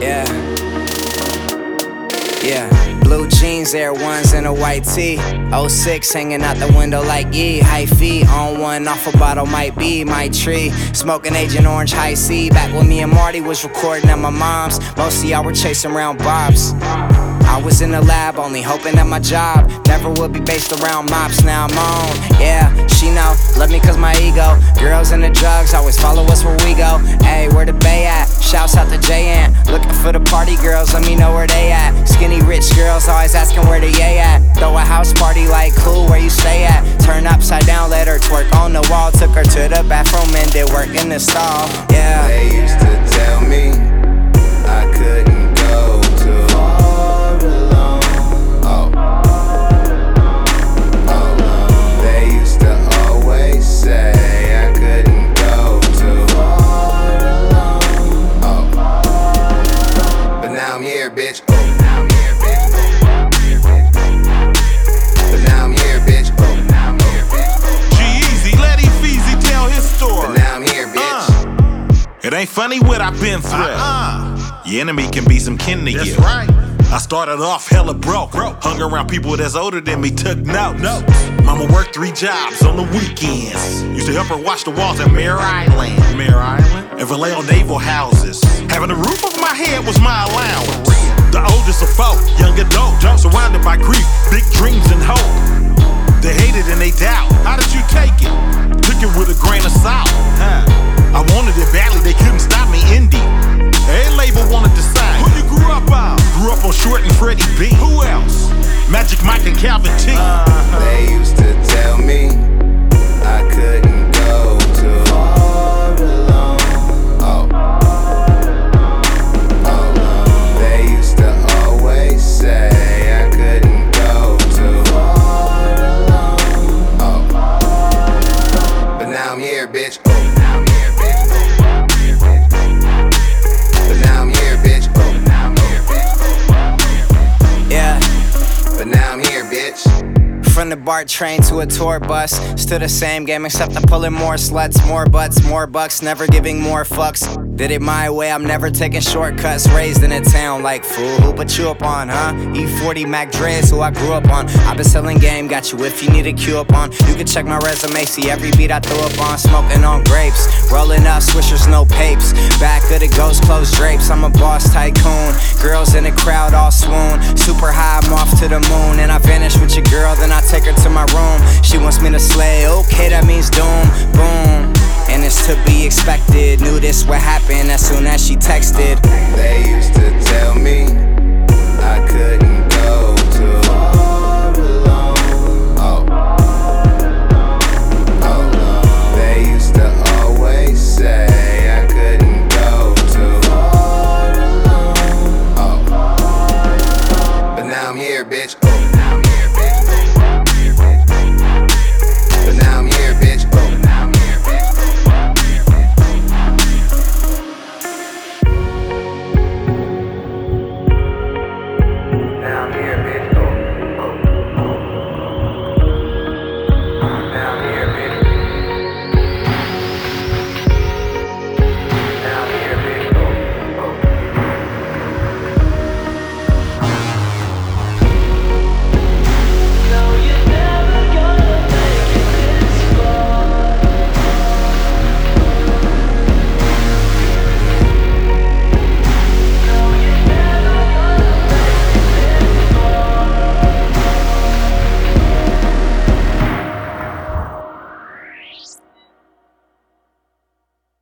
Yeah. Yeah, blue jeans, Air Ones, and a white tee. '06 hanging out the window like yee. High feet on one, off a bottle might be my tree. Smoking Agent Orange High C. Back when me and Marty was recording at my mom's. Most of y'all were chasing around bobs. I was in the lab, only hoping that my job never would be based around mops. Now I'm on, yeah, she know, love me cause my ego. Girls and the drugs always follow us where we go. Ayy, where the bay at? Shouts out to J.N. Looking for the party girls, let me know where they at. Skinny rich girls always asking where the yay at. Throw a house party like cool, where you stay at? Turn upside down, let her twerk on the wall. Took her to the bathroom and did work in the stall, yeah. They used to tell me I couldn't go too far alone. They used to always say I couldn't go too far alone. But now I'm here, bitch. But now I'm here, bitch. G-Eazy, let Feezy tell his story. But now I'm here, bitch. It ain't funny what I've been through. Your enemy can be some kin to you. That's right. I started off hella broke. Hung around people that's older than me, took notes. Mama worked 3 jobs on the weekends. Used to help her wash the walls at Mare Island. And Vallejo Naval houses. Having the roof over my head was my allowance. The oldest of 4, young adult, surrounded by grief, big dreams and hope. They hate it and they doubt. How did you take it? Took it with a grain of salt. I wanted it badly, they couldn't stop me. Indie. Every label wanted to sign. Who you grew up on? Grew up on Short and Freddie B. Who else? Magic Mike and Calvin T. They used to tell me I couldn't go too far alone. They used to always say I couldn't go too far alone. But now I'm here, bitch. But now I'm here, bitch. Yeah. But now I'm here, bitch. From the BART train to a tour bus, still the same game except I'm pulling more sluts, more butts, more bucks, never giving more fucks. Did it my way, I'm never taking shortcuts. Raised in a town like fool, who put you up on, huh? E40 Mac Dre's who I grew up on. I've been selling game, got you if you need a cue up on. You can check my resume, see every beat I throw up on. Smoking on grapes, rolling up swishers, no papes. Back of the ghost closed drapes, I'm a boss tycoon. Girls in the crowd all swoon. Super high, I'm off to the moon. And I vanish with your girl, then I take her to my room. She wants me to slay, okay, that means doom, boom. And it's to be expected, knew this would happen as soon as she texted. They used to tell me I couldn't